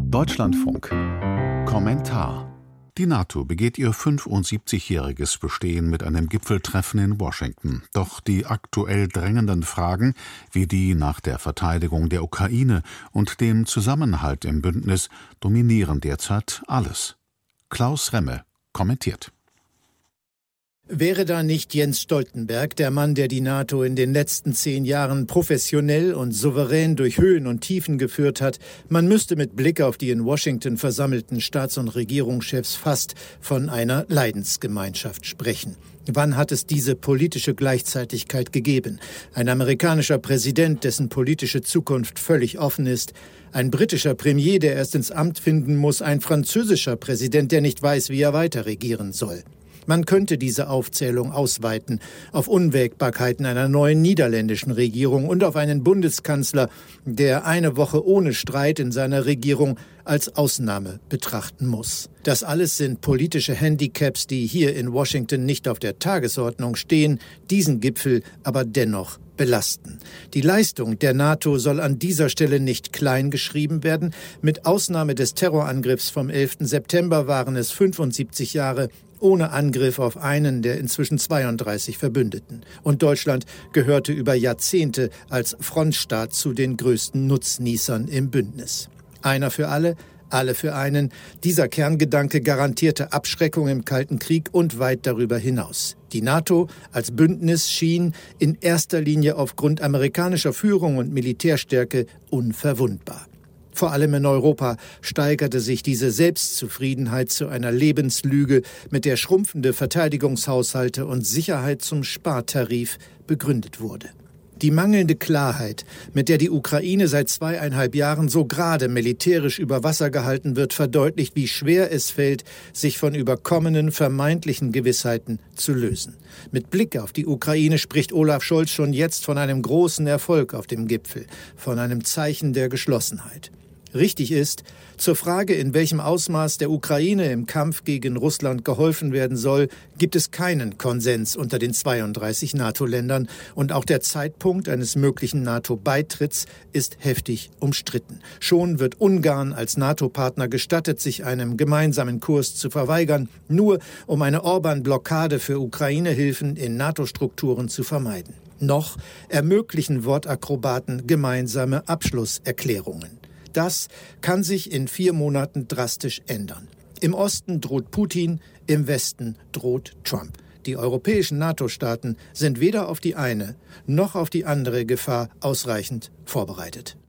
Deutschlandfunk. Kommentar. Die NATO begeht ihr 75-jähriges Bestehen mit einem Gipfeltreffen in Washington. Doch die aktuell drängenden Fragen, wie die nach der Verteidigung der Ukraine und dem Zusammenhalt im Bündnis, dominieren derzeit alles. Klaus Remme kommentiert. Wäre da nicht Jens Stoltenberg, der Mann, der die NATO in den letzten 10 Jahren professionell und souverän durch Höhen und Tiefen geführt hat, man müsste mit Blick auf die in Washington versammelten Staats- und Regierungschefs fast von einer Leidensgemeinschaft sprechen. Wann hat es diese politische Gleichzeitigkeit gegeben? Ein amerikanischer Präsident, dessen politische Zukunft völlig offen ist, ein britischer Premier, der erst ins Amt finden muss, ein französischer Präsident, der nicht weiß, wie er weiter regieren soll. Man könnte diese Aufzählung ausweiten auf Unwägbarkeiten einer neuen niederländischen Regierung und auf einen Bundeskanzler, der eine Woche ohne Streit in seiner Regierung als Ausnahme betrachten muss. Das alles sind politische Handicaps, die hier in Washington nicht auf der Tagesordnung stehen, diesen Gipfel aber dennoch belasten. Die Leistung der NATO soll an dieser Stelle nicht klein geschrieben werden. Mit Ausnahme des Terrorangriffs vom 11. September waren es 75 Jahre ohne Angriff auf einen der inzwischen 32 Verbündeten. Und Deutschland gehörte über Jahrzehnte als Frontstaat zu den größten Nutznießern im Bündnis. Einer für alle für einen. Dieser Kerngedanke garantierte Abschreckung im Kalten Krieg und weit darüber hinaus. Die NATO als Bündnis schien in erster Linie aufgrund amerikanischer Führung und Militärstärke unverwundbar. Vor allem in Europa steigerte sich diese Selbstzufriedenheit zu einer Lebenslüge, mit der schrumpfende Verteidigungshaushalte und Sicherheit zum Spartarif begründet wurde. Die mangelnde Klarheit, mit der die Ukraine seit 2,5 Jahren so gerade militärisch über Wasser gehalten wird, verdeutlicht, wie schwer es fällt, sich von überkommenen vermeintlichen Gewissheiten zu lösen. Mit Blick auf die Ukraine spricht Olaf Scholz schon jetzt von einem großen Erfolg auf dem Gipfel, von einem Zeichen der Geschlossenheit. Richtig ist, zur Frage, in welchem Ausmaß der Ukraine im Kampf gegen Russland geholfen werden soll, gibt es keinen Konsens unter den 32 NATO-Ländern und auch der Zeitpunkt eines möglichen NATO-Beitritts ist heftig umstritten. Schon wird Ungarn als NATO-Partner gestattet, sich einem gemeinsamen Kurs zu verweigern, nur um eine Orban-Blockade für Ukraine-Hilfen in NATO-Strukturen zu vermeiden. Noch ermöglichen Wortakrobaten gemeinsame Abschlusserklärungen. Das kann sich in 4 Monaten drastisch ändern. Im Osten droht Putin, im Westen droht Trump. Die europäischen NATO-Staaten sind weder auf die eine noch auf die andere Gefahr ausreichend vorbereitet.